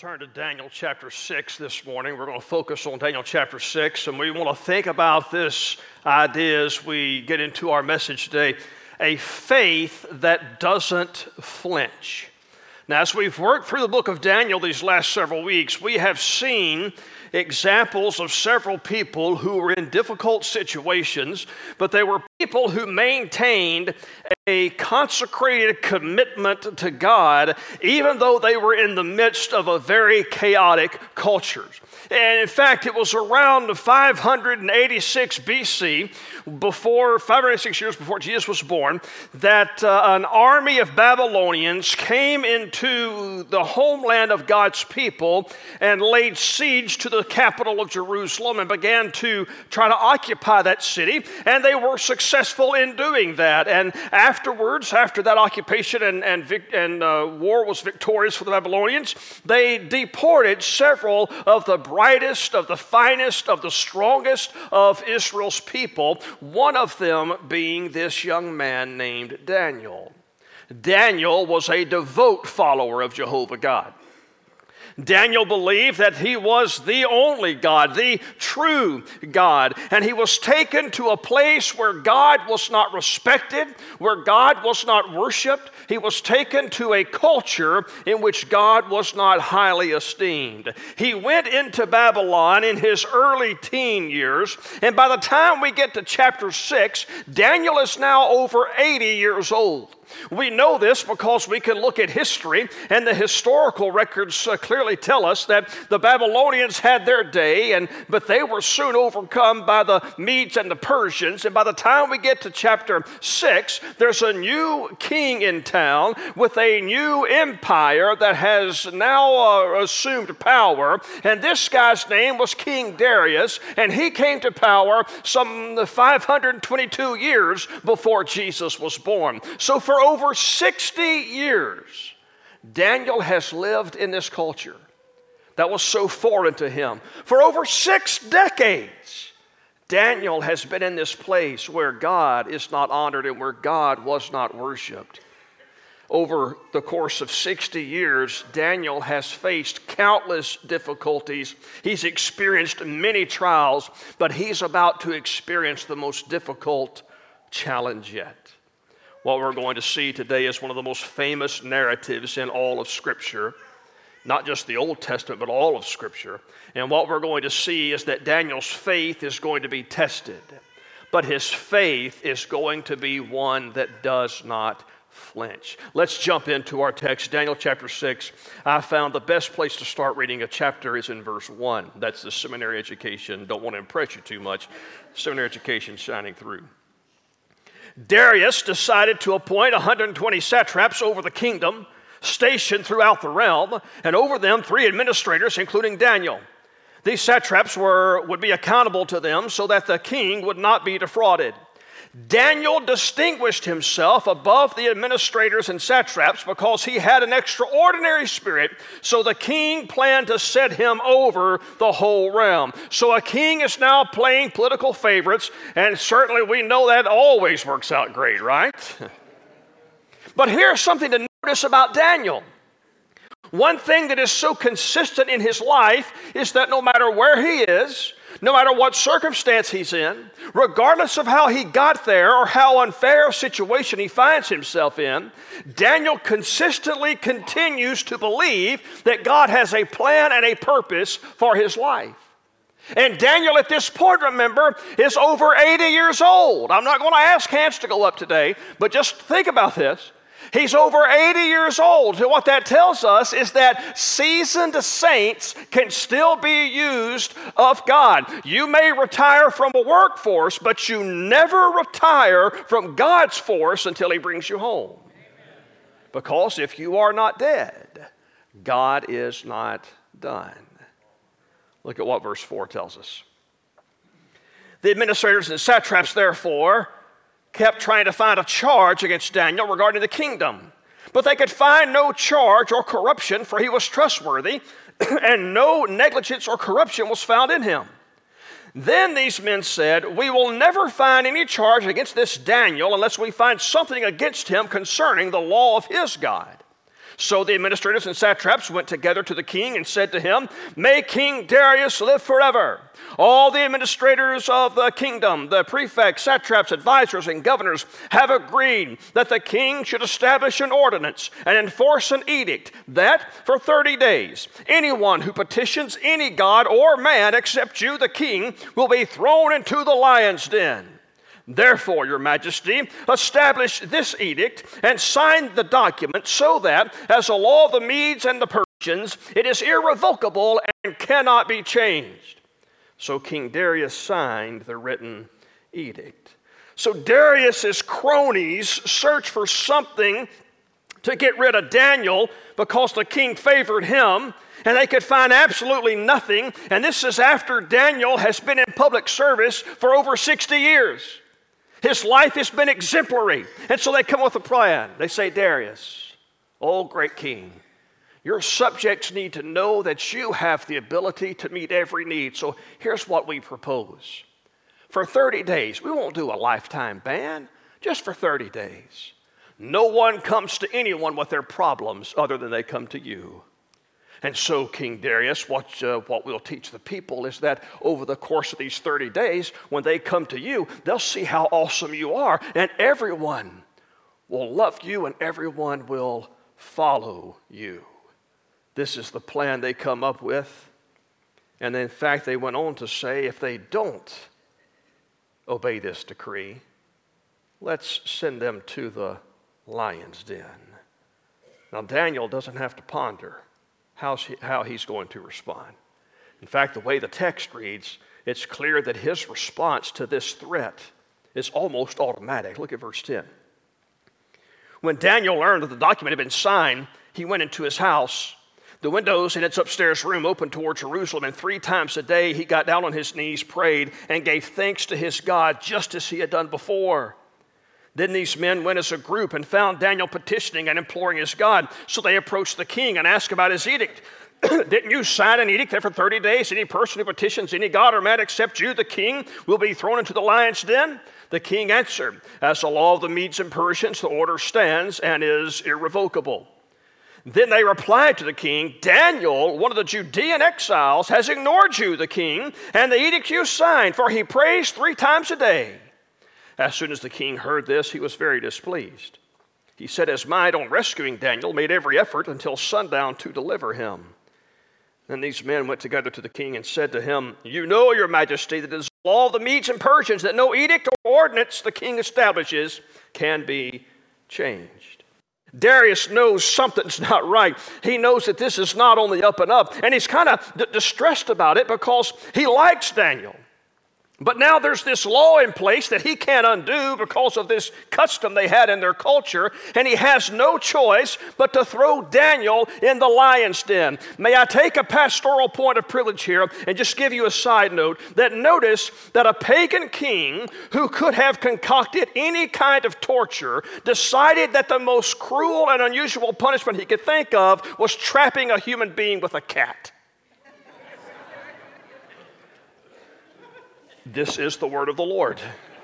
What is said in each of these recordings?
Turn to Daniel chapter 6 this morning. We're going to focus on Daniel chapter 6, and we want to think about this idea as we get into our message today, a faith that doesn't flinch. Now, as we've worked through the book of Daniel these last several weeks, we have seen examples of several people who were in difficult situations, but they were people who maintained a consecrated commitment to God, even though they were in the midst of a very chaotic culture. And in fact, it was around 586 BC, 586 years before Jesus was born, that an army of Babylonians came into the homeland of God's people and laid siege to the capital of Jerusalem and began to try to occupy that city, and they were successful in doing that. And afterwards, after that occupation and war was victorious for the Babylonians, they deported several of the brightest, of the finest, of the strongest of Israel's people, one of them being this young man named Daniel. Daniel was a devout follower of Jehovah God. Daniel believed that he was the only God, the true God, and he was taken to a place where God was not respected, where God was not worshiped. He was taken to a culture in which God was not highly esteemed. He went into Babylon in his early teen years, and by the time we get to chapter 6, Daniel is now over 80 years old. We know this because we can look at history, and the historical records clearly tell us that the Babylonians had their day, but they were soon overcome by the Medes and the Persians. And by the time we get to chapter 6, there's a new king in town with a new empire that has now assumed power. And this guy's name was King Darius, and he came to power some 522 years before Jesus was born. So for over 60 years, Daniel has lived in this culture that was so foreign to him. For over 6 decades, Daniel has been in this place where God is not honored and where God was not worshiped. Over the course of 60 years, Daniel has faced countless difficulties. He's experienced many trials, but he's about to experience the most difficult challenge yet. What we're going to see today is one of the most famous narratives in all of Scripture, not just the Old Testament, but all of Scripture. And what we're going to see is that Daniel's faith is going to be tested, but his faith is going to be one that does not flinch. Let's jump into our text, Daniel chapter 6. I found the best place to start reading a chapter is in verse 1. That's the seminary education. Don't want to impress you too much. Seminary education shining through. Darius decided to appoint 120 satraps over the kingdom, stationed throughout the realm, and over them 3 administrators, including Daniel. These satraps would be accountable to them so that the king would not be defrauded. Daniel distinguished himself above the administrators and satraps because he had an extraordinary spirit, so the king planned to set him over the whole realm. So a king is now playing political favorites, and certainly we know that always works out great, right? But here's something to notice about Daniel. One thing that is so consistent in his life is that no matter where he is, no matter what circumstance he's in, regardless of how he got there or how unfair a situation he finds himself in, Daniel consistently continues to believe that God has a plan and a purpose for his life. And Daniel at this point, remember, is over 80 years old. I'm not going to ask hands to go up today, but just think about this. He's over 80 years old. So what that tells us is that seasoned saints can still be used of God. You may retire from a workforce, but you never retire from God's force until He brings you home. Because if you are not dead, God is not done. Look at what verse 4 tells us. The administrators and satraps, therefore, kept trying to find a charge against Daniel regarding the kingdom. But they could find no charge or corruption, for he was trustworthy, and no negligence or corruption was found in him. Then these men said, "We will never find any charge against this Daniel unless we find something against him concerning the law of his God." So the administrators and satraps went together to the king and said to him, "May King Darius live forever." All the administrators of the kingdom, the prefects, satraps, advisors, and governors have agreed that the king should establish an ordinance and enforce an edict that for 30 days, anyone who petitions any god or man except you, the king, will be thrown into the lion's den. Therefore, your majesty, establish this edict and sign the document so that, as a law of the Medes and the Persians, it is irrevocable and cannot be changed. So King Darius signed the written edict. So Darius's cronies searched for something to get rid of Daniel because the king favored him, and they could find absolutely nothing. And this is after Daniel has been in public service for over 60 years. His life has been exemplary. And so they come with a plan. They say, "Darius, oh great king, your subjects need to know that you have the ability to meet every need. So here's what we propose. For 30 days, we won't do a lifetime ban, just for 30 days. No one comes to anyone with their problems other than they come to you." And so, King Darius, what we'll teach the people is that over the course of these 30 days, when they come to you, they'll see how awesome you are, and everyone will love you and everyone will follow you. This is the plan they come up with. And in fact, they went on to say, if they don't obey this decree, let's send them to the lion's den. Now, Daniel doesn't have to ponder how he's going to respond. In fact, the way the text reads, it's clear that his response to this threat is almost automatic. Look at verse 10. When Daniel learned that the document had been signed, he went into his house. The windows in its upstairs room opened toward Jerusalem, and 3 times a day he got down on his knees, prayed, and gave thanks to his God just as he had done before. Then these men went as a group and found Daniel petitioning and imploring his God. So they approached the king and asked about his edict. "Didn't you sign an edict that for 30 days any person who petitions any god or man except you, the king, will be thrown into the lion's den?" The king answered, "As the law of the Medes and Persians, the order stands and is irrevocable." Then they replied to the king, "Daniel, one of the Judean exiles, has ignored you, the king, and the edict you signed, for he prays 3 times a day." As soon as the king heard this, he was very displeased. He set his mind on rescuing Daniel, made every effort until sundown to deliver him. Then these men went together to the king and said to him, "You know, your majesty, that it is the law of the Medes and Persians that no edict or ordinance the king establishes can be changed." Darius knows something's not right. He knows that this is not on the up and up, and he's kind of distressed about it because he likes Daniel. But now there's this law in place that he can't undo because of this custom they had in their culture, and he has no choice but to throw Daniel in the lion's den. May I take a pastoral point of privilege here and just give you a side note that notice that a pagan king who could have concocted any kind of torture decided that the most cruel and unusual punishment he could think of was trapping a human being with a cat. This is the word of the Lord.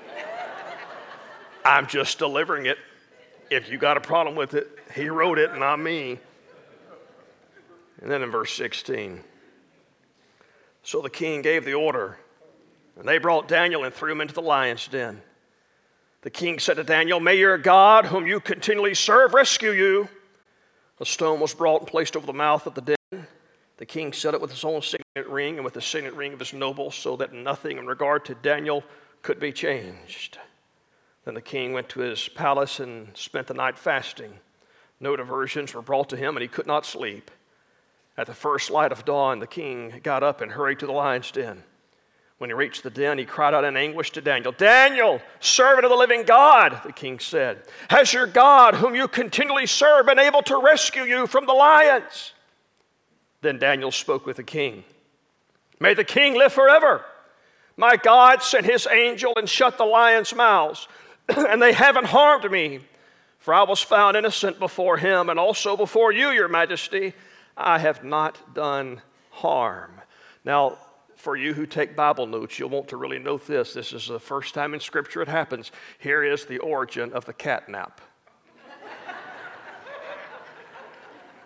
I'm just delivering it. If you got a problem with it, he wrote it, not me. And then in verse 16, so the king gave the order, and they brought Daniel and threw him into the lion's den. The king said to Daniel, "May your God, whom you continually serve, rescue you." A stone was brought and placed over the mouth of the den. The king set it with his own signet ring and with the signet ring of his nobles, so that nothing in regard to Daniel could be changed. Then the king went to his palace and spent the night fasting. No diversions were brought to him, and he could not sleep. At the first light of dawn, the king got up and hurried to the lion's den. When he reached the den, he cried out in anguish to Daniel, "Daniel, servant of the living God," the king said, "has your God, whom you continually serve, been able to rescue you from the lions?" Then Daniel spoke with the king. "May the king live forever. My God sent his angel and shut the lions' mouths, and they haven't harmed me, for I was found innocent before him and also before you, your majesty. I have not done harm." Now, for you who take Bible notes, you'll want to really note this. This is the first time in Scripture it happens. Here is the origin of the catnap.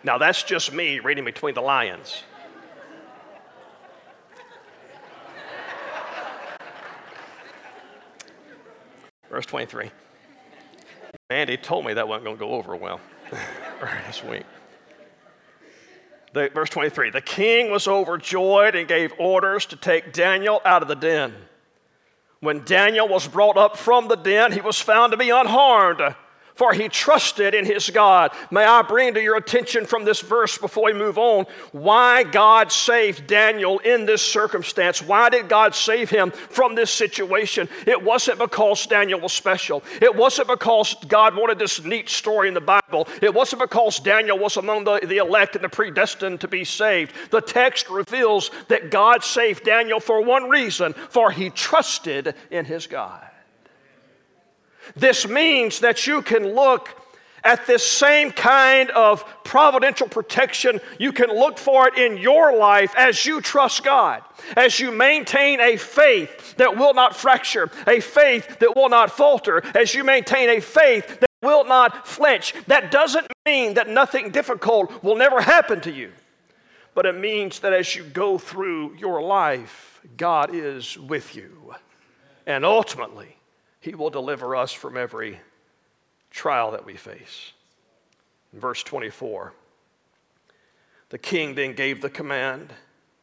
Now, that's just me reading between the lines. Verse 23. Andy told me that wasn't going to go over well this week. Verse 23, the king was overjoyed and gave orders to take Daniel out of the den. When Daniel was brought up from the den, he was found to be unharmed, for he trusted in his God. May I bring to your attention from this verse before we move on, why God saved Daniel in this circumstance. Why did God save him from this situation? It wasn't because Daniel was special. It wasn't because God wanted this neat story in the Bible. It wasn't because Daniel was among the elect and the predestined to be saved. The text reveals that God saved Daniel for one reason, for he trusted in his God. This means that you can look at this same kind of providential protection. You can look for it in your life as you trust God, as you maintain a faith that will not fracture, a faith that will not falter, as you maintain a faith that will not flinch. That doesn't mean that nothing difficult will never happen to you, but it means that as you go through your life, God is with you, and ultimately, He will deliver us from every trial that we face. In verse 24, the king then gave the command,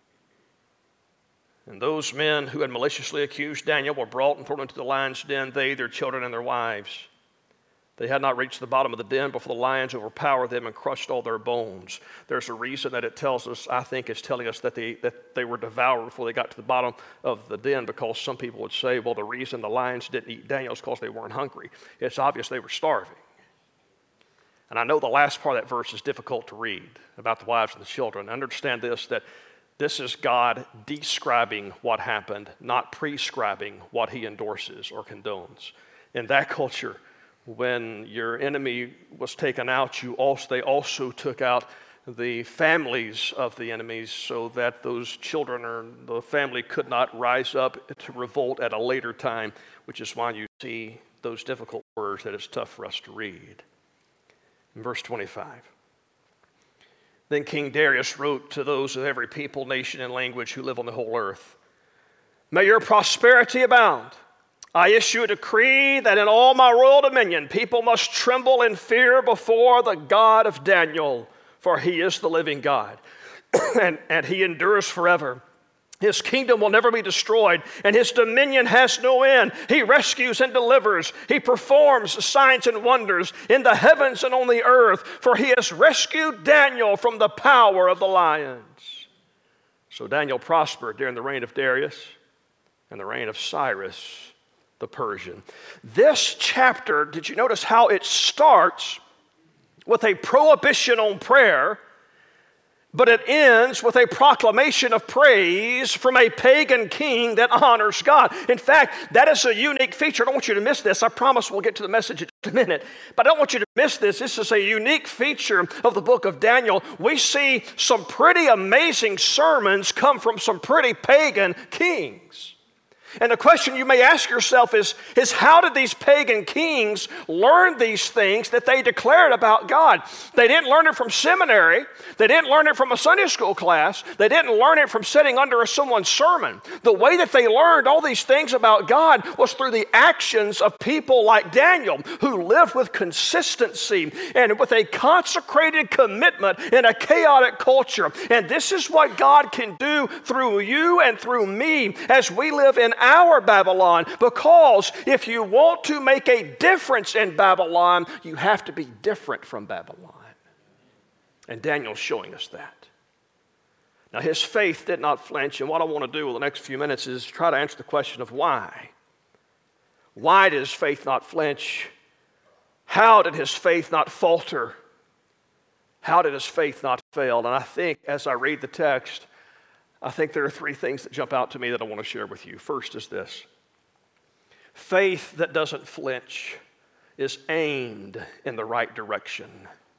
and those men who had maliciously accused Daniel were brought and thrown into the lion's den, they, their children, and their wives. They had not reached the bottom of the den before the lions overpowered them and crushed all their bones. There's a reason that it tells us, I think it's telling us that they were devoured before they got to the bottom of the den, because some people would say, well, the reason the lions didn't eat Daniel is because they weren't hungry. It's obvious they were starving. And I know the last part of that verse is difficult to read about the wives and the children. Understand this, that this is God describing what happened, not prescribing what He endorses or condones. In that culture, when your enemy was taken out, they also took out the families of the enemies, so that those children or the family could not rise up to revolt at a later time, which is why you see those difficult words that it's tough for us to read. In verse 25, then King Darius wrote to those of every people, nation, and language who live on the whole earth, may your prosperity abound. I issue a decree that in all my royal dominion, people must tremble in fear before the God of Daniel, for He is the living God, and He endures forever. His kingdom will never be destroyed, and His dominion has no end. He rescues and delivers. He performs signs and wonders in the heavens and on the earth, for He has rescued Daniel from the power of the lions. So Daniel prospered during the reign of Darius and the reign of Cyrus the Persian. This chapter, did you notice how it starts with a prohibition on prayer, but it ends with a proclamation of praise from a pagan king that honors God? In fact, that is a unique feature. I don't want you to miss this. I promise we'll get to the message in just a minute, but I don't want you to miss this. This is a unique feature of the book of Daniel. We see some pretty amazing sermons come from some pretty pagan kings. And the question you may ask yourself is how did these pagan kings learn these things that they declared about God? They didn't learn it from seminary. They didn't learn it from a Sunday school class. They didn't learn it from sitting under someone's sermon. The way that they learned all these things about God was through the actions of people like Daniel, who lived with consistency and with a consecrated commitment in a chaotic culture. And this is what God can do through you and through me as we live in our Babylon, because if you want to make a difference in Babylon, you have to be different from Babylon. And Daniel's showing us that. Now, his faith did not flinch, and what I want to do with the next few minutes is try to answer the question of why. Why did his faith not flinch? How did his faith not falter? How did his faith not fail? And I think as I read the text, I think there are three things that jump out to me that I want to share with you. First is this: faith that doesn't flinch is aimed in the right direction.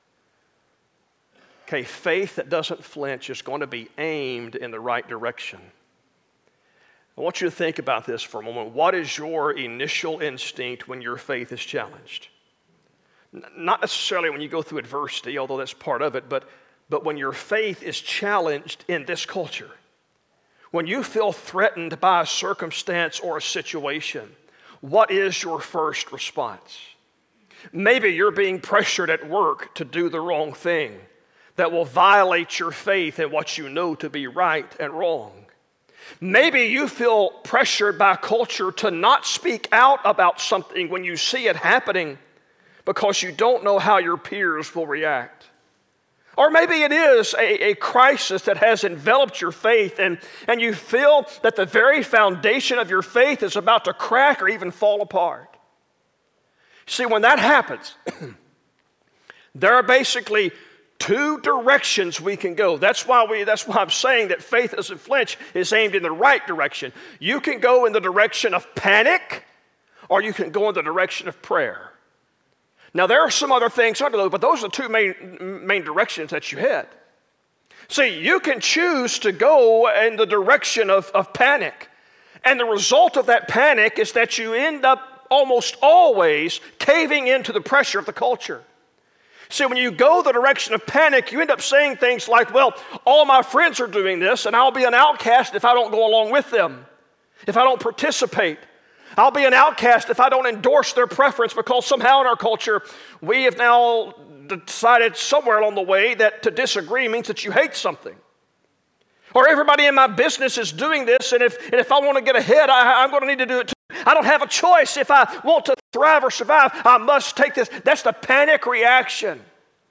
Okay, faith that doesn't flinch is going to be aimed in the right direction. I want you to think about this for a moment. What is your initial instinct when your faith is challenged? Not necessarily when you go through adversity, although that's part of it, but But when your faith is challenged in this culture, when you feel threatened by a circumstance or a situation, what is your first response? Maybe you're being pressured at work to do the wrong thing that will violate your faith in what you know to be right and wrong. Maybe you feel pressured by culture to not speak out about something when you see it happening because you don't know how your peers will react. Or maybe it is a crisis that has enveloped your faith and you feel that the very foundation of your faith is about to crack or even fall apart. See, when that happens, there are basically two directions we can go. That's why I'm saying that faith doesn't flinch is aimed in the right direction. You can go in the direction of panic, or you can go in the direction of prayer. Now, there are some other things under those, but those are the two main directions that you head. See, you can choose to go in the direction of panic, and the result of that panic is that you end up almost always caving into the pressure of the culture. See, when you go the direction of panic, you end up saying things like, well, all my friends are doing this, and I'll be an outcast if I don't go along with them, if I don't participate. I'll be an outcast if I don't endorse their preference, because somehow in our culture, we have now decided somewhere along the way that to disagree means that you hate something. Or everybody in my business is doing this, and if I want to get ahead, I'm going to need to do it too. I don't have a choice. If I want to thrive or survive, I must take this. That's the panic reaction.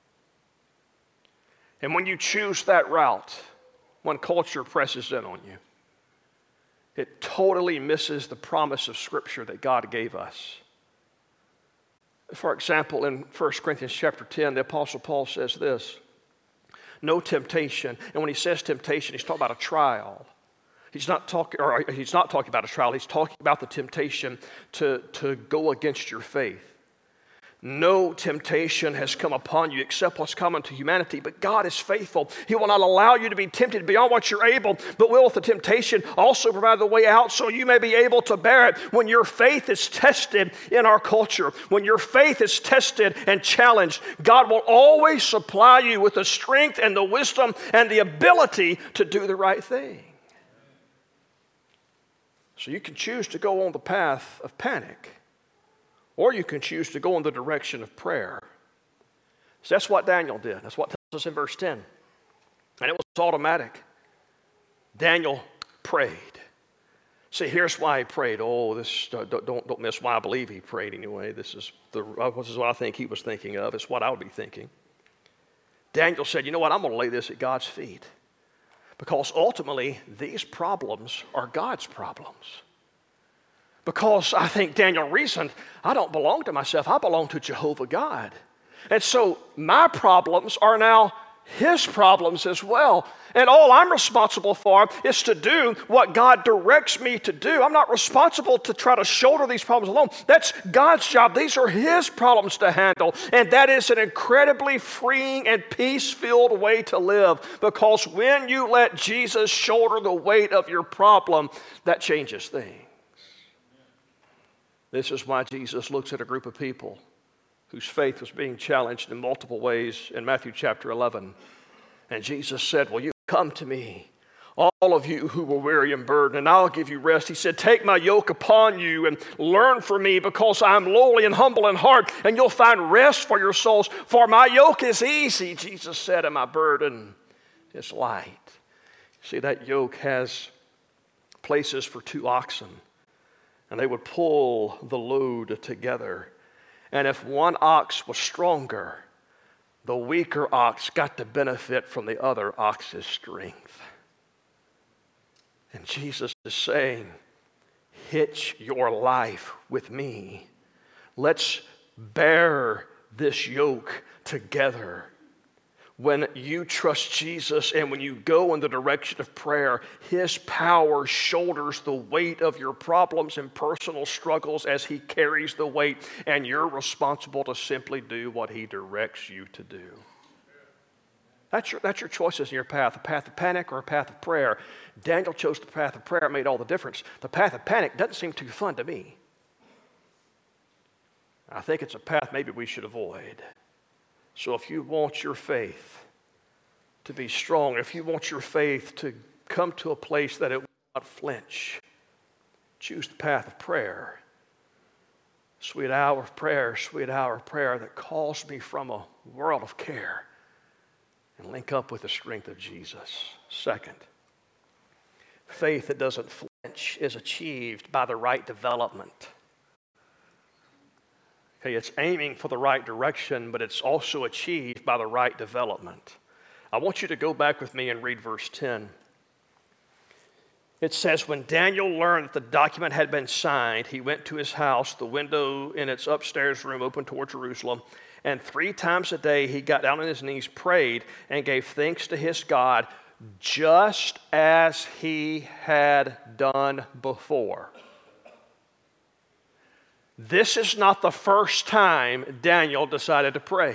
And when you choose that route, when culture presses in on you, it totally misses the promise of Scripture that God gave us. For example, in 1 Corinthians chapter 10, the Apostle Paul says this, no temptation. And when he says temptation, he's talking about a trial. He's not talking about a trial. He's talking about the temptation to go against your faith. No temptation has come upon you except what's common to humanity, but God is faithful. He will not allow you to be tempted beyond what you're able, but will with the temptation also provide the way out so you may be able to bear it. When your faith is tested in our culture, when your faith is tested and challenged, God will always supply you with the strength and the wisdom and the ability to do the right thing. So you can choose to go on the path of panic, or you can choose to go in the direction of prayer. So that's what Daniel did. That's what tells us in verse 10. And it was automatic. Daniel prayed. See, here's why he prayed. Oh, don't miss why I believe he prayed anyway. This is what I think he was thinking of. It's what I would be thinking. Daniel said, you know what, I'm going to lay this at God's feet. Because ultimately, these problems are God's problems. Because I think Daniel reasoned, I don't belong to myself, I belong to Jehovah God. And so my problems are now His problems as well. And all I'm responsible for is to do what God directs me to do. I'm not responsible to try to shoulder these problems alone. That's God's job. These are His problems to handle. And that is an incredibly freeing and peace-filled way to live. Because when you let Jesus shoulder the weight of your problem, that changes things. This is why Jesus looks at a group of people whose faith was being challenged in multiple ways in Matthew chapter 11. And Jesus said, will you come to me, all of you who were weary and burdened, and I'll give you rest. He said, take my yoke upon you and learn from me, because I'm lowly and humble in heart, and you'll find rest for your souls. For my yoke is easy, Jesus said, and my burden is light. See, that yoke has places for 2 oxen, and they would pull the load together. And if one ox was stronger, the weaker ox got to benefit from the other ox's strength. And Jesus is saying, hitch your life with me. Let's bear this yoke together. When you trust Jesus and when you go in the direction of prayer, His power shoulders the weight of your problems and personal struggles as He carries the weight, and you're responsible to simply do what He directs you to do. That's your choices in your path, a path of panic or a path of prayer. Daniel chose the path of prayer. It made all the difference. The path of panic doesn't seem too fun to me. I think it's a path maybe we should avoid. So if you want your faith to be strong, if you want your faith to come to a place that it will not flinch, choose the path of prayer. Sweet hour of prayer, sweet hour of prayer that calls me from a world of care and link up with the strength of Jesus. Second, faith that doesn't flinch is achieved by the right development. Okay, it's aiming for the right direction, but it's also achieved by the right development. I want you to go back with me and read verse 10. It says, when Daniel learned that the document had been signed, he went to his house, the window in its upstairs room open toward Jerusalem, and 3 times a day he got down on his knees, prayed, and gave thanks to his God, just as he had done before. This is not the first time Daniel decided to pray.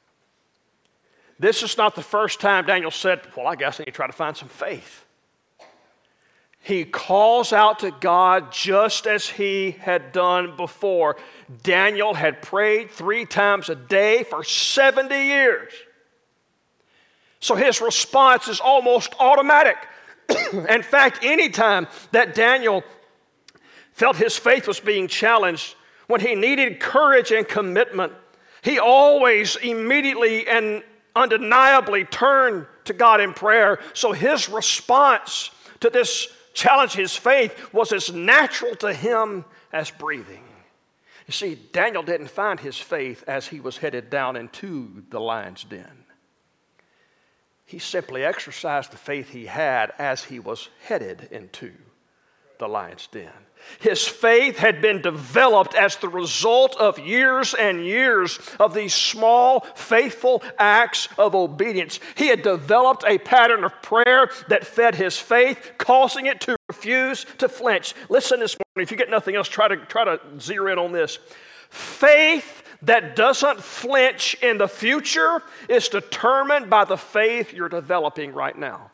This is not the first time Daniel said, well, I guess I need to try to find some faith. He calls out to God just as he had done before. Daniel had prayed 3 times a day for 70 years. So his response is almost automatic. In fact, anytime that Daniel felt his faith was being challenged, when he needed courage and commitment, he always immediately and undeniably turned to God in prayer. So his response to this challenge, his faith, was as natural to him as breathing. You see, Daniel didn't find his faith as he was headed down into the lion's den. He simply exercised the faith he had as he was headed into the lion's den. His faith had been developed as the result of years and years of these small, faithful acts of obedience. He had developed a pattern of prayer that fed his faith, causing it to refuse to flinch. Listen this morning, if you get nothing else, try to zero in on this. Faith that doesn't flinch in the future is determined by the faith you're developing right now.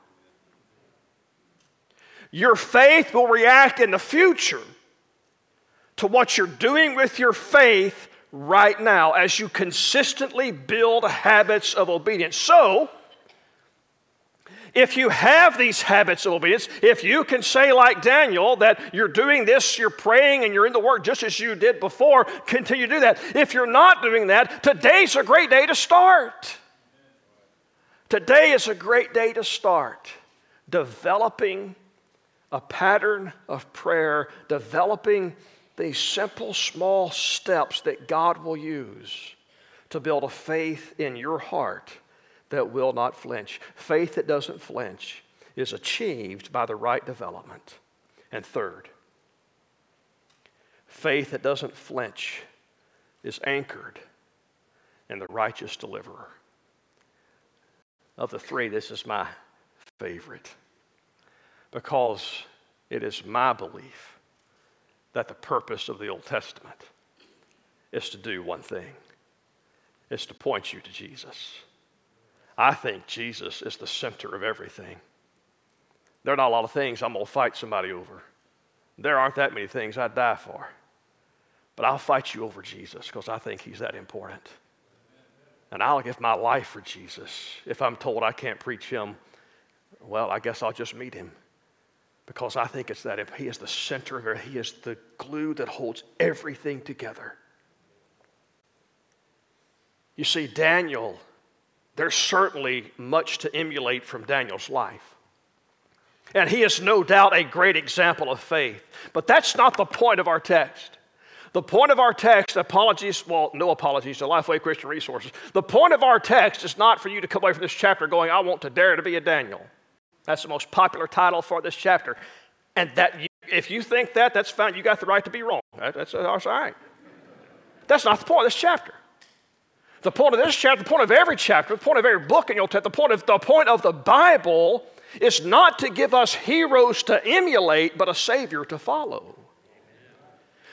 Your faith will react in the future to what you're doing with your faith right now as you consistently build habits of obedience. So, if you have these habits of obedience, if you can say like Daniel that you're doing this, you're praying and you're in the Word just as you did before, continue to do that. If you're not doing that, today's a great day to start. Today is a great day to start developing a pattern of prayer, developing these simple, small steps that God will use to build a faith in your heart that will not flinch. Faith that doesn't flinch is achieved by the right development. And third, faith that doesn't flinch is anchored in the righteous deliverer. Of the 3, this is my favorite, because it is my belief that the purpose of the Old Testament is to do one thing. It's to point you to Jesus. I think Jesus is the center of everything. There are not a lot of things I'm going to fight somebody over. There aren't that many things I'd die for. But I'll fight you over Jesus because I think he's that important. And I'll give my life for Jesus. If I'm told I can't preach him, well, I guess I'll just meet him. Because I think it's that he is the center of it. He is the glue that holds everything together. You see, Daniel, there's certainly much to emulate from Daniel's life. And he is no doubt a great example of faith. But that's not the point of our text. The point of our text, no apologies to Lifeway Christian Resources. The point of our text is not for you to come away from this chapter going, I want to dare to be a Daniel. That's the most popular title for this chapter. And if you think that, that's fine. You got the right to be wrong. That's all right. That's not the point of this chapter. The point of this chapter, the point of every chapter, the point of every book in your text, the point of the Bible is not to give us heroes to emulate, but a Savior to follow.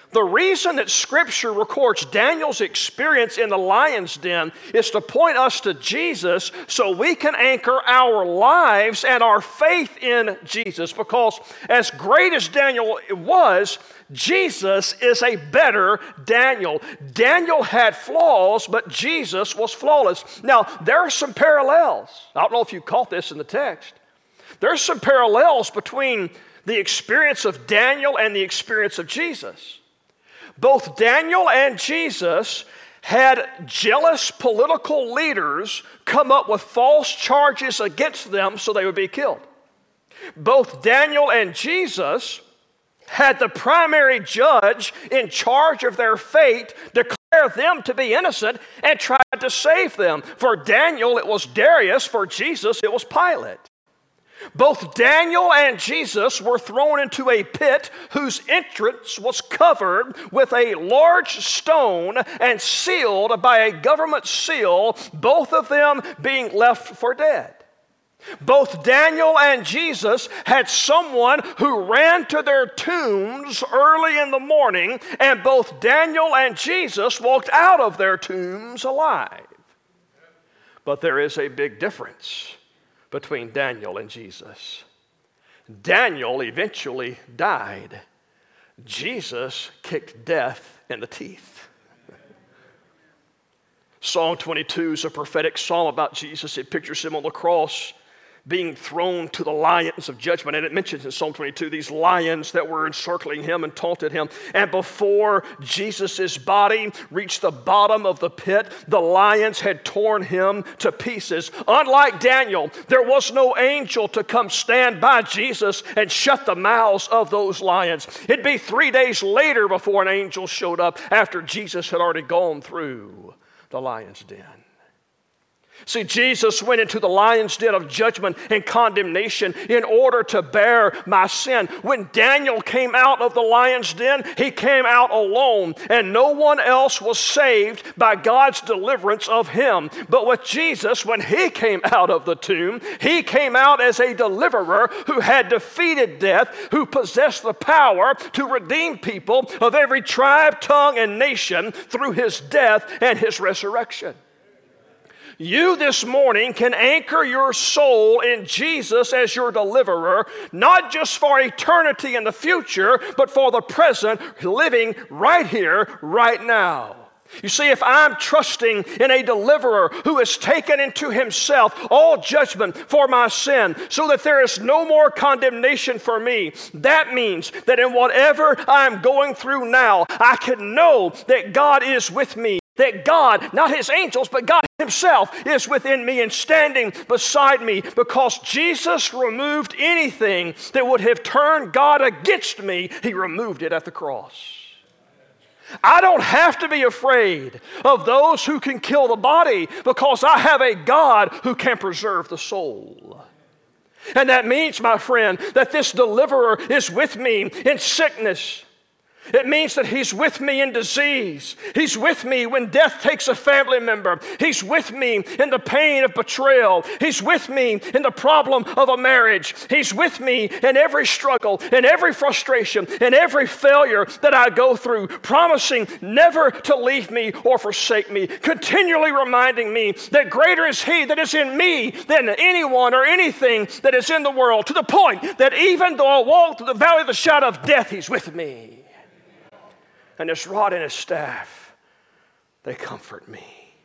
The reason that Scripture records Daniel's experience in the lion's den is to point us to Jesus so we can anchor our lives and our faith in Jesus. Because as great as Daniel was, Jesus is a better Daniel. Daniel had flaws, but Jesus was flawless. Now, there are some parallels. I don't know if you caught this in the text. There's some parallels between the experience of Daniel and the experience of Jesus. Both Daniel and Jesus had jealous political leaders come up with false charges against them so they would be killed. Both Daniel and Jesus had the primary judge in charge of their fate declare them to be innocent and tried to save them. For Daniel, it was Darius. For Jesus, it was Pilate. Both Daniel and Jesus were thrown into a pit whose entrance was covered with a large stone and sealed by a government seal, both of them being left for dead. Both Daniel and Jesus had someone who ran to their tombs early in the morning, and both Daniel and Jesus walked out of their tombs alive. But there is a big difference between Daniel and Jesus. Daniel eventually died. Jesus kicked death in the teeth. Psalm 22 is a prophetic psalm about Jesus. It pictures him on the cross being thrown to the lions of judgment. And it mentions in Psalm 22 these lions that were encircling him and taunted him. And before Jesus' body reached the bottom of the pit, the lions had torn him to pieces. Unlike Daniel, there was no angel to come stand by Jesus and shut the mouths of those lions. It'd be 3 days later before an angel showed up after Jesus had already gone through the lion's den. See, Jesus went into the lion's den of judgment and condemnation in order to bear my sin. When Daniel came out of the lion's den, he came out alone, and no one else was saved by God's deliverance of him. But with Jesus, when he came out of the tomb, he came out as a deliverer who had defeated death, who possessed the power to redeem people of every tribe, tongue, and nation through his death and his resurrection. You this morning can anchor your soul in Jesus as your deliverer, not just for eternity in the future, but for the present, living right here, right now. You see, if I'm trusting in a deliverer who has taken into himself all judgment for my sin so that there is no more condemnation for me, that means that in whatever I'm going through now, I can know that God is with me. That God, not his angels, but God himself is within me and standing beside me, because Jesus removed anything that would have turned God against me. He removed it at the cross. I don't have to be afraid of those who can kill the body, because I have a God who can preserve the soul. And that means, my friend, that this deliverer is with me in sickness. It means that he's with me in disease. He's with me when death takes a family member. He's with me in the pain of betrayal. He's with me in the problem of a marriage. He's with me in every struggle, in every frustration, in every failure that I go through, promising never to leave me or forsake me, continually reminding me that greater is he that is in me than anyone or anything that is in the world, to the point that even though I walk through the valley of the shadow of death, he's with me. And his rod and his staff, they comfort me.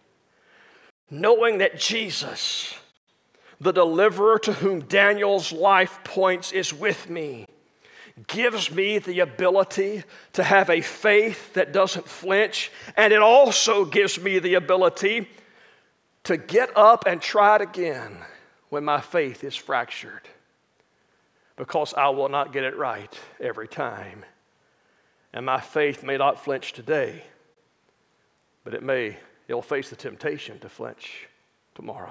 Knowing that Jesus, the deliverer to whom Daniel's life points, is with me, gives me the ability to have a faith that doesn't flinch, and it also gives me the ability to get up and try it again when my faith is fractured, because I will not get it right every time. And my faith may not flinch today, but it'll face the temptation to flinch tomorrow.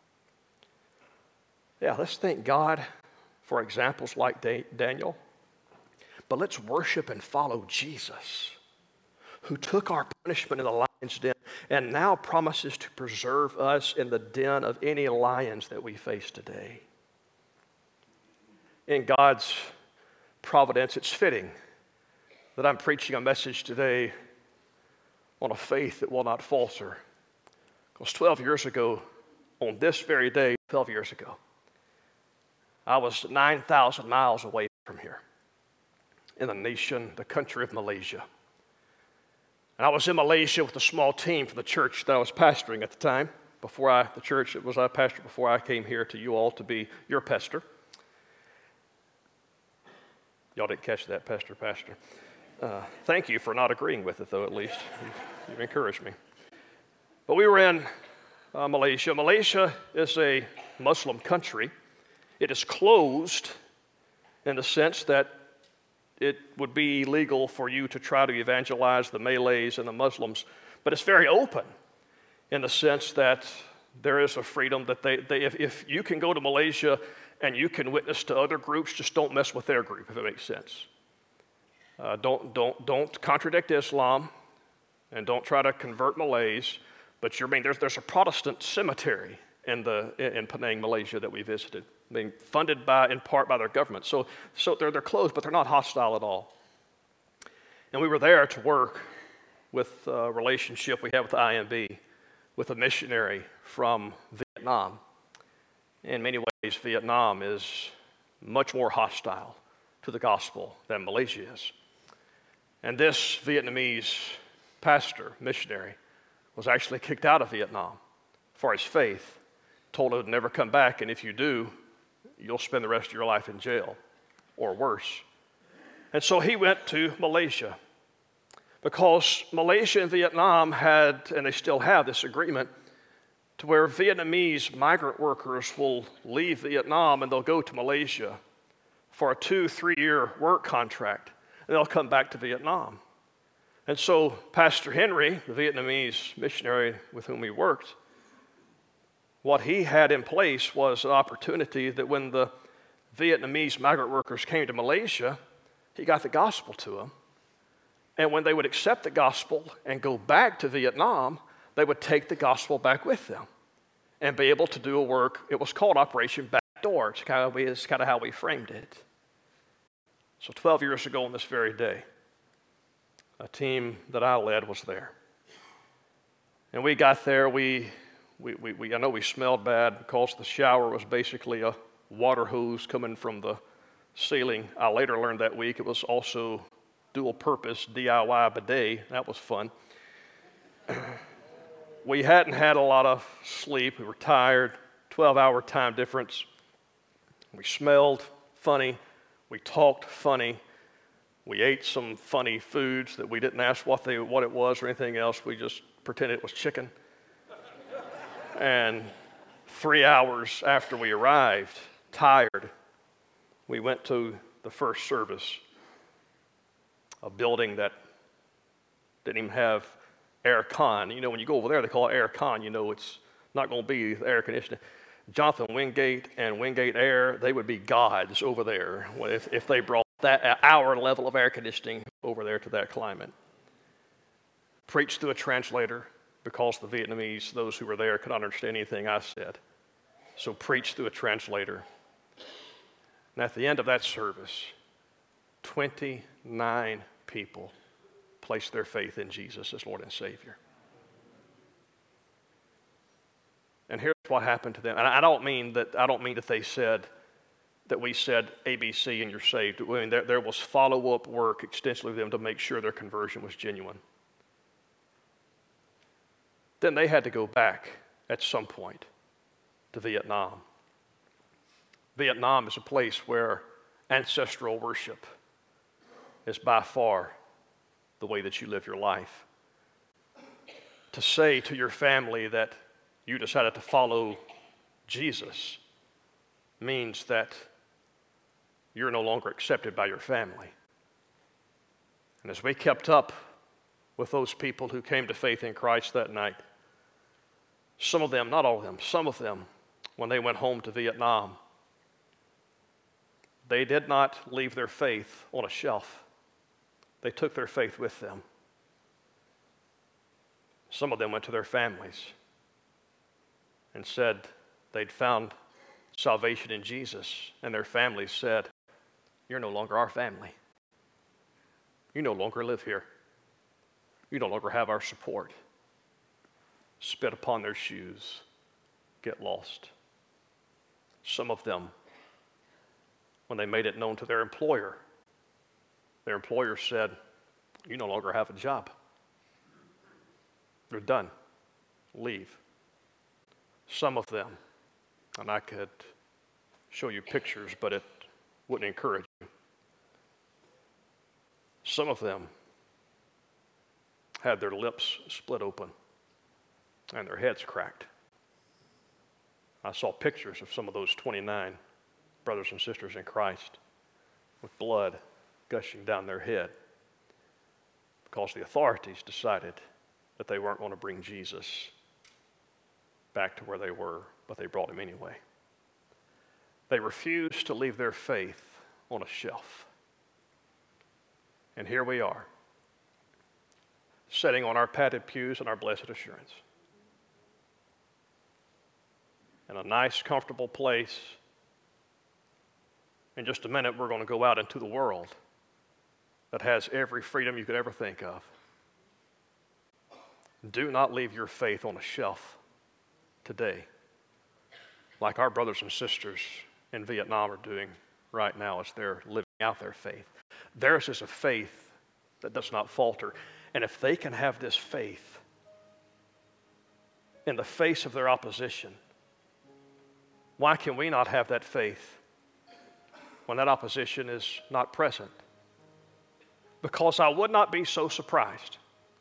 Yeah, let's thank God for examples like Daniel, but let's worship and follow Jesus, who took our punishment in the lion's den and now promises to preserve us in the den of any lions that we face today. In God's providence, it's fitting that I'm preaching a message today on a faith that will not falter. Because 12 years ago, on this very day, 12 years ago, I was 9,000 miles away from here in the nation, the country of Malaysia. And I was in Malaysia with a small team for the church that I was pastoring at the time. The church that was I pastored before I came here to you all to be your pastor. Y'all didn't catch that, Pastor. Thank you for not agreeing with it, though, at least. You've encouraged me. But we were in Malaysia. Malaysia is a Muslim country. It is closed in the sense that it would be illegal for you to try to evangelize the Malays and the Muslims, but it's very open in the sense that there is a freedom that if you can go to Malaysia and you can witness to other groups, just don't mess with their group, if it makes sense. Don't contradict Islam, and don't try to convert Malays. But there's a Protestant cemetery in Penang, Malaysia, that we visited, being funded in part by their government. So they're closed, but they're not hostile at all. And we were there to work with a relationship we have with the IMB, with a missionary from Vietnam. In many ways, Vietnam is much more hostile to the gospel than Malaysia is. And this Vietnamese pastor, missionary, was actually kicked out of Vietnam for his faith, told he would never come back, and if you do, you'll spend the rest of your life in jail, or worse. And so he went to Malaysia, because Malaysia and Vietnam had, and they still have, this agreement to where Vietnamese migrant workers will leave Vietnam and they'll go to Malaysia for a 2-3 year work contract, and they'll come back to Vietnam. And so Pastor Henry, the Vietnamese missionary with whom we worked, what he had in place was an opportunity that when the Vietnamese migrant workers came to Malaysia, he got the gospel to them. And when they would accept the gospel and go back to Vietnam, they would take the gospel back with them and be able to do a work. It was called Operation Backdoor. It's kind of how we framed it. So 12 years ago on this very day, a team that I led was there. And we got there, I know we smelled bad because the shower was basically a water hose coming from the ceiling. I later learned that week it was also dual-purpose DIY bidet. That was fun. We hadn't had a lot of sleep. We were tired, 12-hour time difference. We smelled funny. We talked funny. We ate some funny foods that we didn't ask what it was or anything else. We just pretended it was chicken. And 3 hours after we arrived, tired, we went to the first service, a building that didn't even have air con. You know, when you go over there, they call it air con. You know it's not going to be air conditioning. Jonathan Wingate and Wingate Air, they would be gods over there if they brought that our level of air conditioning over there to that climate. Preached through a translator because the Vietnamese, those who were there, could not understand anything I said. So preached through a translator. And at the end of that service, 29 people placed their faith in Jesus as Lord and Savior. And here's what happened to them. And I don't mean that they said that we said ABC and you're saved. I mean, there was follow-up work extensively with them to make sure their conversion was genuine. Then they had to go back at some point to Vietnam. Vietnam is a place where ancestral worship is by far the way that you live your life. To say to your family that you decided to follow Jesus means that you're no longer accepted by your family. And as we kept up with those people who came to faith in Christ that night, some of them, not all of them, some of them, when they went home to Vietnam, they did not leave their faith on a shelf. They took their faith with them. Some of them went to their families and said they'd found salvation in Jesus, and their families said, "You're no longer our family." You no longer live here. You no longer have our support. Spit upon their shoes. Get lost. Some of them, when they made it known to their employer said, you no longer have a job. They're done. Leave. Some of them, and I could show you pictures, but it wouldn't encourage you. Some of them had their lips split open and their heads cracked. I saw pictures of some of those 29 brothers and sisters in Christ with blood gushing down their head because the authorities decided that they weren't going to bring Jesus back to where they were, but they brought him anyway. They refused to leave their faith on a shelf. And here we are, sitting on our padded pews in our blessed assurance, in a nice, comfortable place. In just a minute, we're going to go out into the world that has every freedom you could ever think of. Do not leave your faith on a shelf today, like our brothers and sisters in Vietnam are doing right now as they're living out their faith. Theirs is a faith that does not falter. And if they can have this faith in the face of their opposition, why can we not have that faith when that opposition is not present? Because I would not be so surprised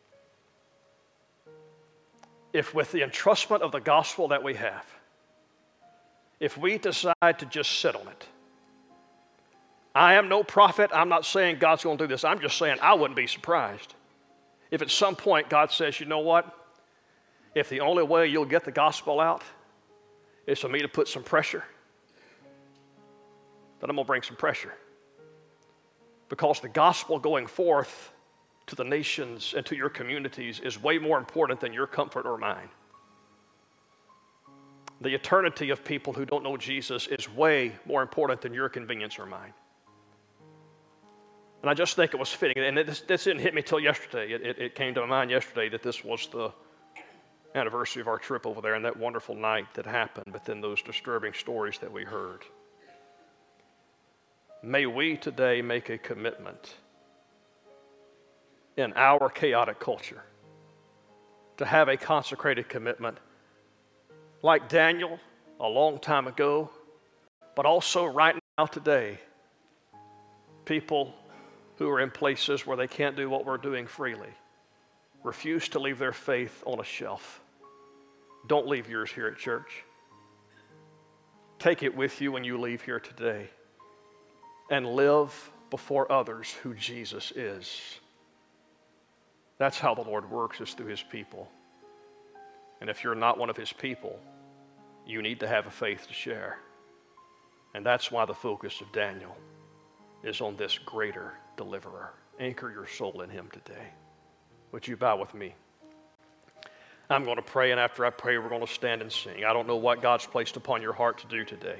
if with the entrustment of the gospel that we have, if we decide to just sit on it. I am no prophet. I'm not saying God's going to do this. I'm just saying I wouldn't be surprised if at some point God says, you know what? If the only way you'll get the gospel out is for me to put some pressure, then I'm going to bring some pressure. Because the gospel going forth to the nations and to your communities is way more important than your comfort or mine. The eternity of people who don't know Jesus is way more important than your convenience or mine. And I just think it was fitting, and this didn't hit me till yesterday. It came to my mind yesterday that this was the anniversary of our trip over there and that wonderful night that happened, but then those disturbing stories that we heard. May we today make a commitment in our chaotic culture to have a consecrated commitment like Daniel a long time ago, but also right now today, people who are in places where they can't do what we're doing freely refuse to leave their faith on a shelf. Don't leave yours here at church. Take it with you when you leave here today and live before others who Jesus is. That's how the Lord works, is through his people. And if you're not one of his people, you need to have a faith to share. And that's why the focus of Daniel is on this greater deliverer. Anchor your soul in him today. Would you bow with me? I'm going to pray, and after I pray, we're going to stand and sing. I don't know what God's placed upon your heart to do today.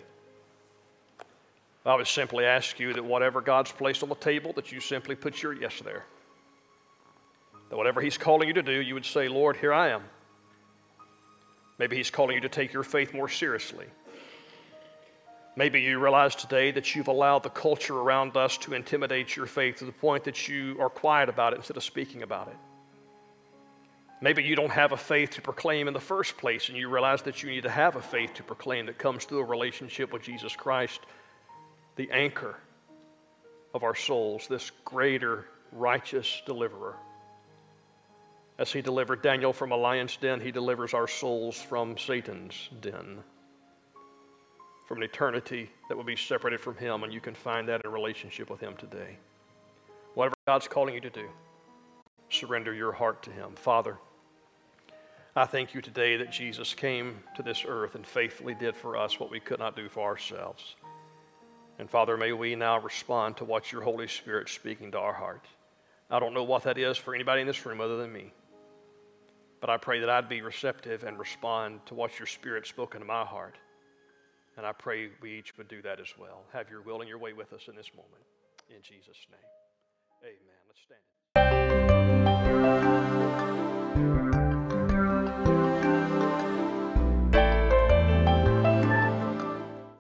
I would simply ask you that whatever God's placed on the table, that you simply put your yes there. That whatever he's calling you to do, you would say, Lord, here I am. Maybe he's calling you to take your faith more seriously. Maybe you realize today that you've allowed the culture around us to intimidate your faith to the point that you are quiet about it instead of speaking about it. Maybe you don't have a faith to proclaim in the first place, and you realize that you need to have a faith to proclaim that comes through a relationship with Jesus Christ, the anchor of our souls, this greater righteous deliverer. As he delivered Daniel from a lion's den, he delivers our souls from Satan's den, from an eternity that will be separated from him, and you can find that in a relationship with him today. Whatever God's calling you to do, surrender your heart to him. Father, I thank you today that Jesus came to this earth and faithfully did for us what we could not do for ourselves. And Father, may we now respond to what your Holy Spirit's speaking to our heart. I don't know what that is for anybody in this room other than me. But I pray that I'd be receptive and respond to what your Spirit spoken to my heart. And I pray we each would do that as well. Have your will and your way with us in this moment. In Jesus' name. Amen. Let's stand.